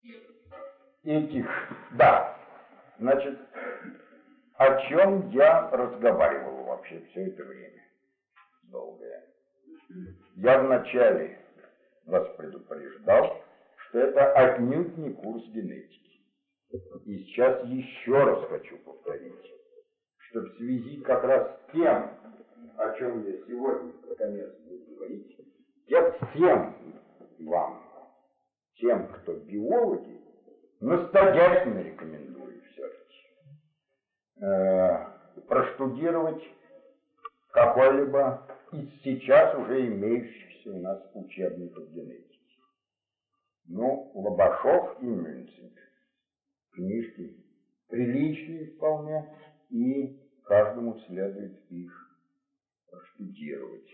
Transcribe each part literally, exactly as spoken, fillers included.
этих, да, значит, о чем я разговаривал вообще все это время долгое. Я вначале вас предупреждал, что это отнюдь не курс генетики. И сейчас еще раз хочу повторить, что в связи как раз с тем, о чем я сегодня наконец буду говорить, я всем вам, тем, кто биологи, настоятельно рекомендую все-таки э, проштудировать какой-либо из сейчас уже имеющихся у нас учебников генетики. Ну, Лобашов и Мюнцинг. Книжки приличные вполне, и каждому следует их проштудировать.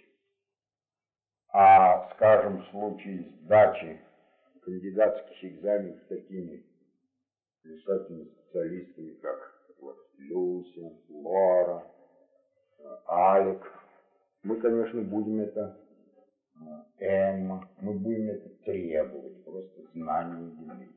А, скажем, в случае сдачи кандидатских экзаменов такими высокими специалистами, как вот Люся, Лора, Алик, мы, конечно, будем это, Эмма, мы будем это требовать, просто знания генетики.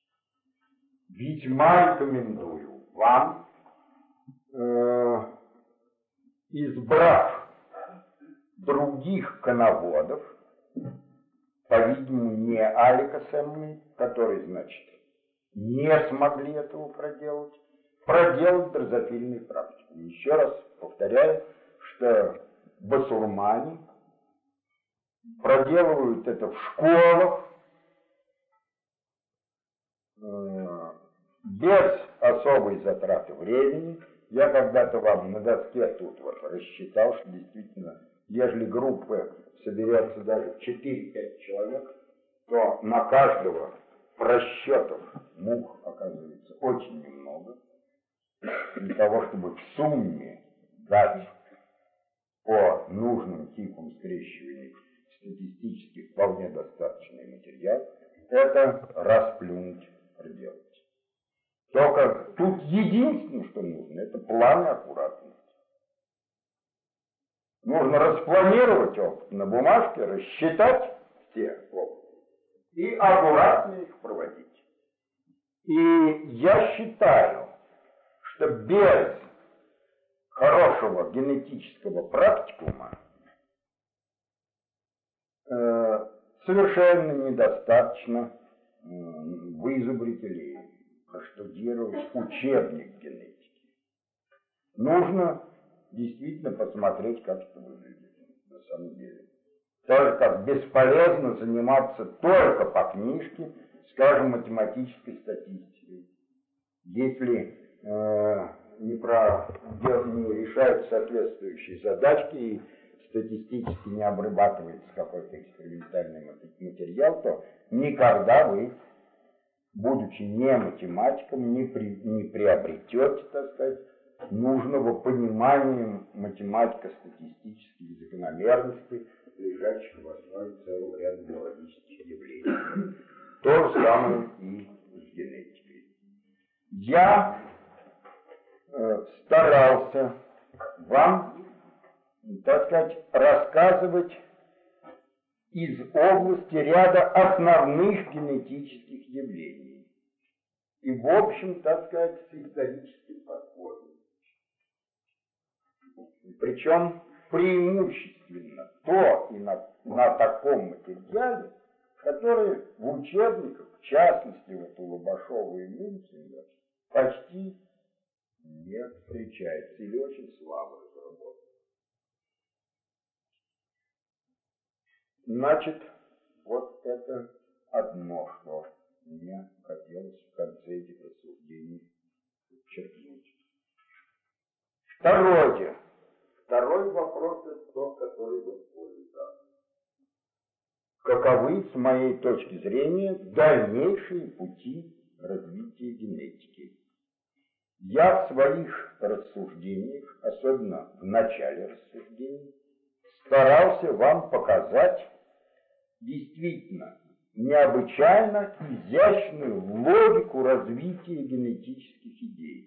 Весьма рекомендую вам, э, избрав других коноводов, по-видимому, не Алика с Эммой, которые, значит, не смогли этого проделать, проделать дрозофильную практику. Еще раз повторяю, что басурмане проделывают это в школах, э, без особой затраты времени. Я когда-то вам на доске тут вот рассчитал, что действительно, если группа соберется даже четыре-пять человек, то на каждого расчетов мух оказывается очень немного. Для того, чтобы в сумме дать по нужным типам скрещивания статистически вполне достаточный материал, это расплюнуть, проделать. Только тут единственное, что нужно, это план и аккуратность. Нужно распланировать опыт на бумажке, рассчитать все опыты и аккуратно их проводить. И я считаю, что без хорошего генетического практикума э, совершенно недостаточно э, вызубрить или проштудировать учебник генетики. Нужно действительно посмотреть, как это выглядит на самом деле. Так как бесполезно заниматься только по книжке, скажем, математической статистикой. Если э, не, про, не решают соответствующие задачки и статистически не обрабатывается какой-то экспериментальный материал, то никогда вы, будучи не математиком, не, при, не приобретете, так сказать, нужного понимания математико-статистических закономерностей, лежащих в основе целого ряда биологических явлений. То же самое и с генетикой. Я э, старался вам, так сказать, рассказывать из области ряда основных генетических явлений. И, в общем, так сказать, с историческим подходом. Причем преимущественно то и на, на таком материале, который в учебниках, в частности, вот у Лобашова и Мюнцинга, почти не встречается или очень слабо разработан. Значит, вот это одно, что мне хотелось в конце этих рассуждений подчеркнуть. Второе. Второй вопрос — это тот, который вот входит. Каковы, с моей точки зрения, дальнейшие пути развития генетики? Я в своих рассуждениях, особенно в начале рассуждений, старался вам показать действительно необычайно изящную логику развития генетических идей.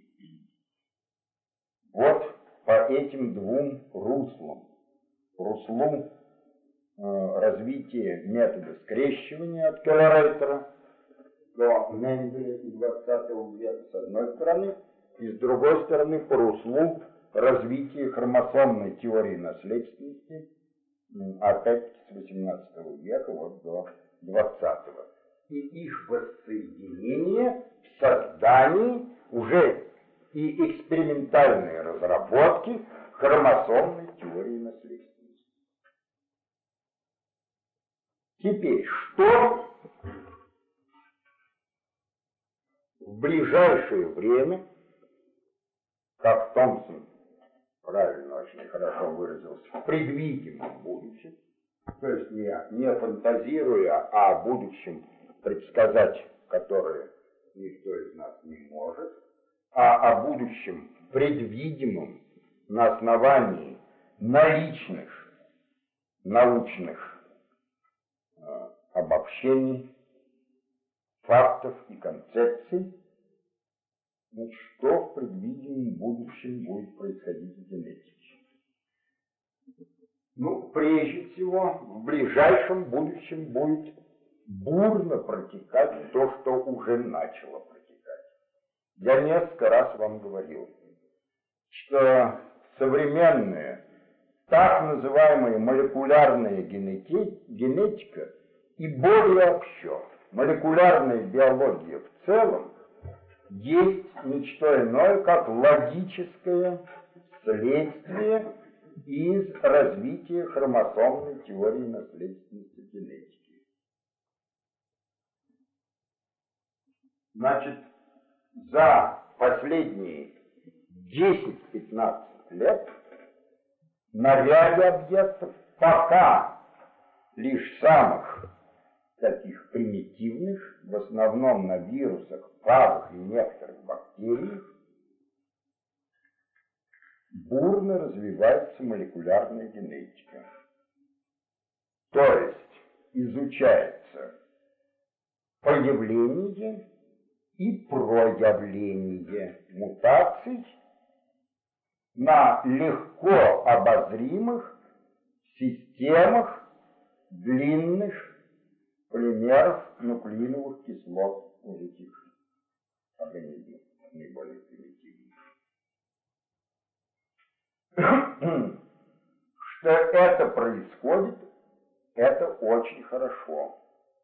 Вот по этим двум руслам. Руслу э, развития метода скрещивания от Коллерейтера, до Менделя и двадцатого века с одной стороны, и с другой стороны по руслу развития хромосомной теории наследственности, опять-таки с восемнадцатого века вот до двадцатого. И их воссоединение в создании уже и экспериментальные разработки хромосомной теории наследственности. Теперь, что в ближайшее время, как Томпсон правильно, очень хорошо выразился, в предвидимом будущем, то есть не, не фантазируя о будущем предсказать, которое никто из нас не может, а о будущем предвидимом на основании наличных научных э, обобщений, фактов и концепций, значит, что в предвидимом будущем будет происходить в генетике. Ну, прежде всего, в ближайшем будущем будет бурно протекать то, что уже начало протекать. Я несколько раз вам говорил, что современная, так называемая молекулярная генети- генетика и более общо молекулярная биология в целом есть не что иное, как логическое следствие из развития хромосомной теории наследственности генетики. Значит, за последние десять-пятнадцать лет на ряде объектов, пока лишь самых таких примитивных, в основном на вирусах, фагах и некоторых бактериях, бурно развивается молекулярная генетика. То есть изучается появление и проявление мутаций на легко обозримых системах длинных полимеров нуклеиновых кислот у этих организмов, наиболее примитивных. Что это происходит, это очень хорошо.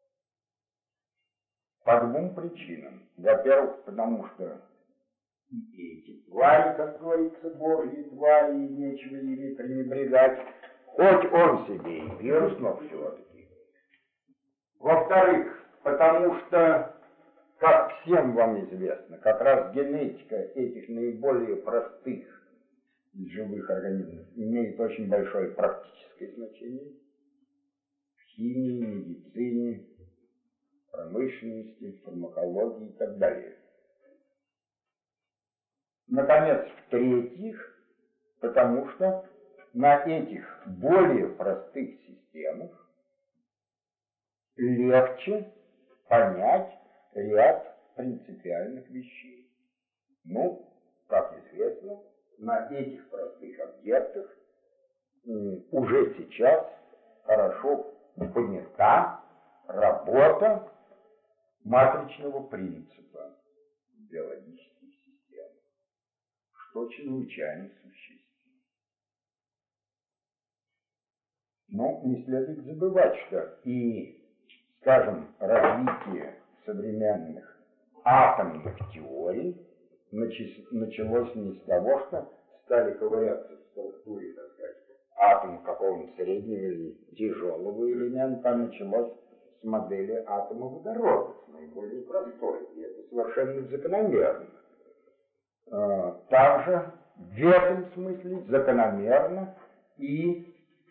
По двум причинам. Во-первых, потому что и эти твари, как говорится, божьи твари, и нечего ими пренебрегать, хоть он себе и вирус, но все-таки. Во-вторых, потому что, как всем вам известно, как раз генетика этих наиболее простых из живых организмов имеет очень большое практическое значение в химии, медицине, промышленности, фармакологии и так далее. Наконец, в-третьих, потому что на этих более простых системах легче понять ряд принципиальных вещей. Ну, как известно, на этих простых объектах уже сейчас хорошо понята работа матричного принципа биологических систем, что чрезвычайно существенно. Но не следует забывать, что и, скажем, развитие современных атомных теорий началось не с того, что стали ковыряться в структуре, так сказать, атома какого-нибудь среднего или тяжелого элемента, а началось с модели атома водорода, с наиболее простой, и это совершенно закономерно. Также в этом смысле закономерно и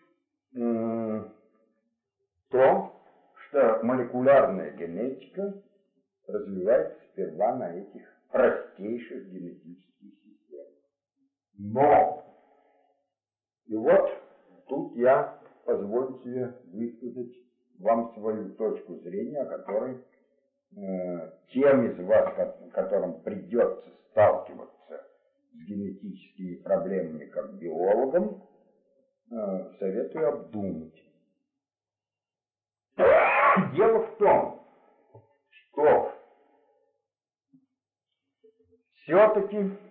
то, что молекулярная генетика развивается сперва на этих простейших генетических системах. Но, и вот тут я позволю себе высказать вам свою точку зрения, о которой э, тем из вас, которым придется сталкиваться с генетическими проблемами как биологом, э, советую обдумать. Дело в том, что все-таки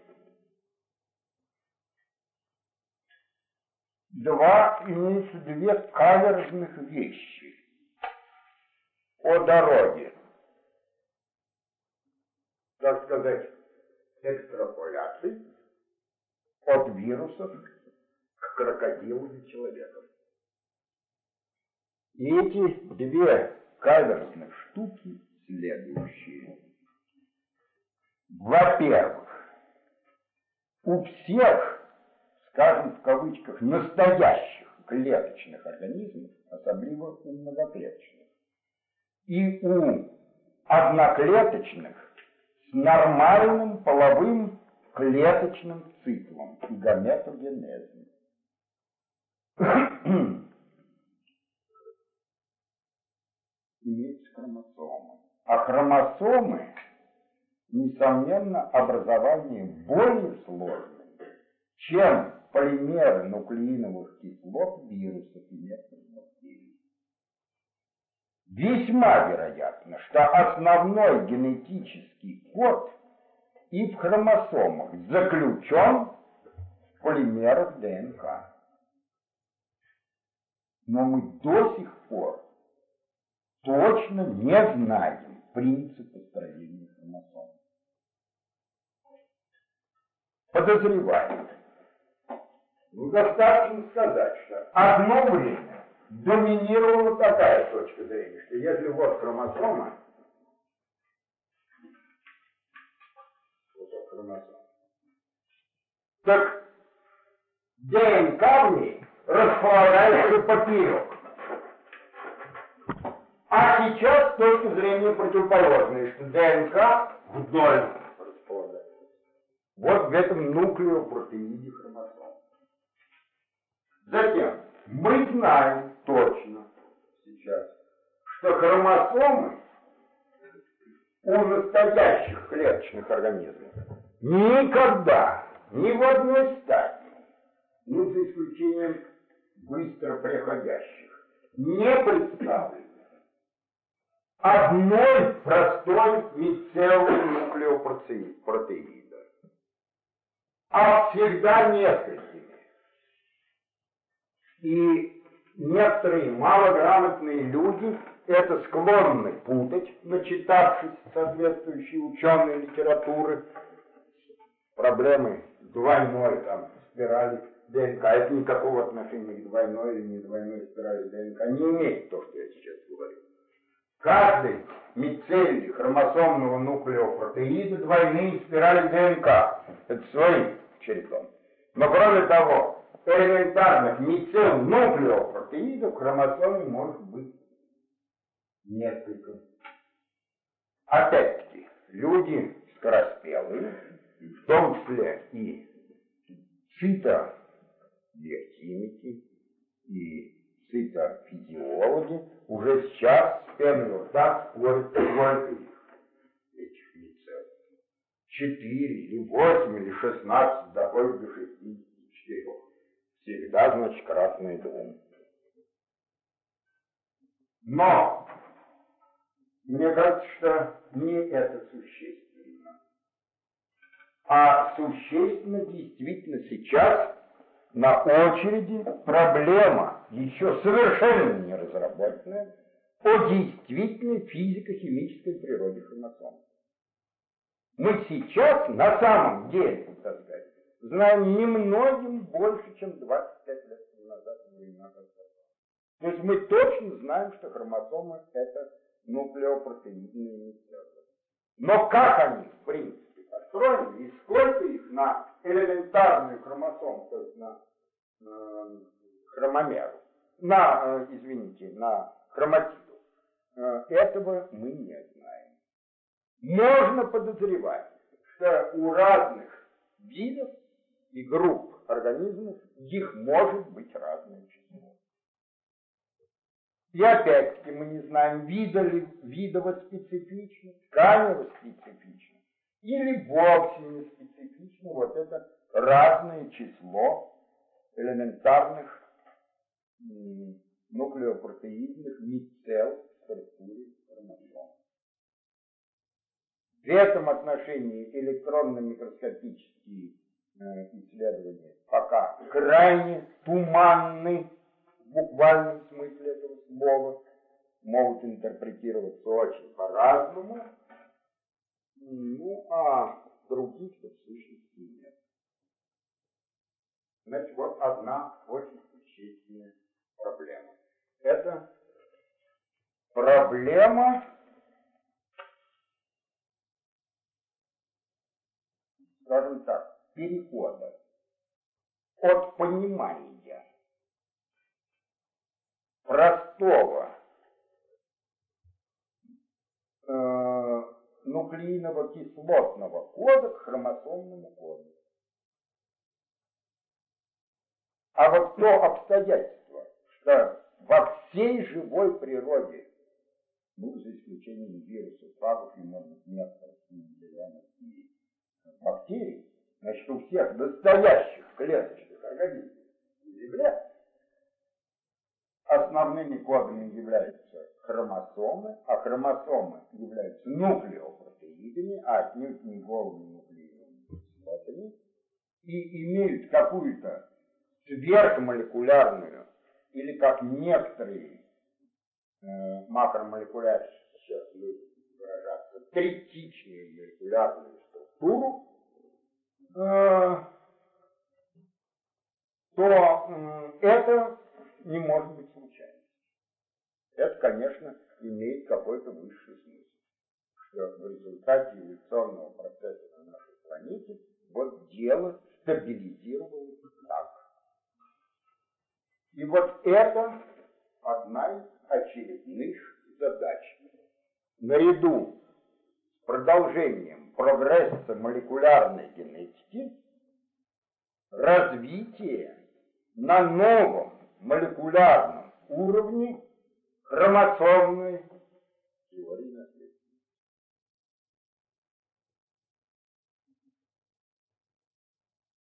два, имеются две каверзных вещи о дороге, так сказать, экстраполяции от вирусов к крокодилу и человеку. И эти две каверзных штуки следующие. Во-первых, у всех, скажем в кавычках, настоящих клеточных организмов, особенно у многоклеточных, и у одноклеточных с нормальным половым клеточным циклом и гаметогенезом. Имеются хромосомы. А хромосомы, несомненно, образование более сложное, чем полимеры нуклеиновых кислот вирусов и некоторых бактерий. Весьма вероятно, что основной генетический код и в хромосомах заключен в полимерах ДНК. Но мы до сих пор точно не знаем принципа строения хромосом. Подозреваем. Ну, достаточно сказать, что одно время доминировала такая точка зрения, что если вот хромосома, вот хромосома, так ДНК в ней располагается поперек. А сейчас с точки зрения противоположной, что ДНК вдоль располагается. Вот в этом нуклеопротеиде хромосом. Затем мы знаем точно сейчас, что хромосомы у настоящих клеточных организмов никогда, ни в одной стадии, ну, за исключением быстро приходящих, не представлены одной простой мицеллой нуклеопротеида, а всегда несколькими. И некоторые малограмотные люди это склонны путать, начитавшись соответствующей ученой литературы, проблемы двойной там спирали ДНК. Это никакого отношения к двойной или не двойной спирали ДНК не имеет то, что я сейчас говорю. Каждой мицелле хромосомного нуклеопротеида двойные спирали ДНК. Это своим чередом. Но кроме того, элементарных мицелл нуклеопротеидов в хромосоме может быть несколько. Опять-таки, люди скороспелые, в том числе и цитобиохимики, и цитофизиологи, уже сейчас с пеной у рта спорят, сколько их, этих мицелл. Четыре, или восемь, или шестнадцать, доходит до шестидесяти четырех. Всегда, значит, красный дом. Но мне кажется, что не это существенно. А существенно действительно сейчас на очереди проблема, еще совершенно не разработанная, о действительной физико-химической природе хромосом. Мы сейчас на самом деле, так сказать, знаем немногим больше, чем двадцать пять лет назад во времена Константина. То есть мы точно знаем, что хромосомы это нуклеопротеидные мицеллы. Но как они, в принципе, построены, и сколько их на элементарную хромосому, то есть на э, хромомеру, на, э, извините, на хроматиду, э, этого мы не знаем. Можно подозревать, что у разных видов и групп организмов их может быть разное число. И опять-таки мы не знаем, видово-специфично, тканево-специфично, или вовсе не специфично вот это разное число элементарных нуклеопротеидных мицелл в структуре хромосом. В этом отношении электронно-микроскопические э, исследования пока крайне туманны в буквальном смысле этого слова, могут интерпретироваться очень по-разному, ну а других-то в сущности нет. Значит, вот одна очень существенная проблема. Это проблема, скажем так, перехода от понимания простого э, нуклеинового кислотного кода к хромосомному коду. А вот то обстоятельство, что во всей живой природе, ну, за исключением вирусов, фагов и некоторых миллионов и бактерий, значит, у всех настоящих клеточных организмов Земля основными кодами являются хромосомы, а хромосомы являются нуклеопротеидами, а отнюдь не голыми нуклеиновыми кислотами, и имеют какую-то сверхмолекулярную, или как некоторые э, макромолекулярщики сейчас любят выражаться, третичную молекулярную структуру, э, то э, это не может быть случайностью. Это, конечно, имеет какой-то высший смысл, что в результате эволюционного процесса на нашей планете вот дело стабилизировалось так. И вот это одна из очередных задач. Наряду с продолжением прогресса молекулярной генетики, развитие на новом молекулярном уровне хромосомной теории.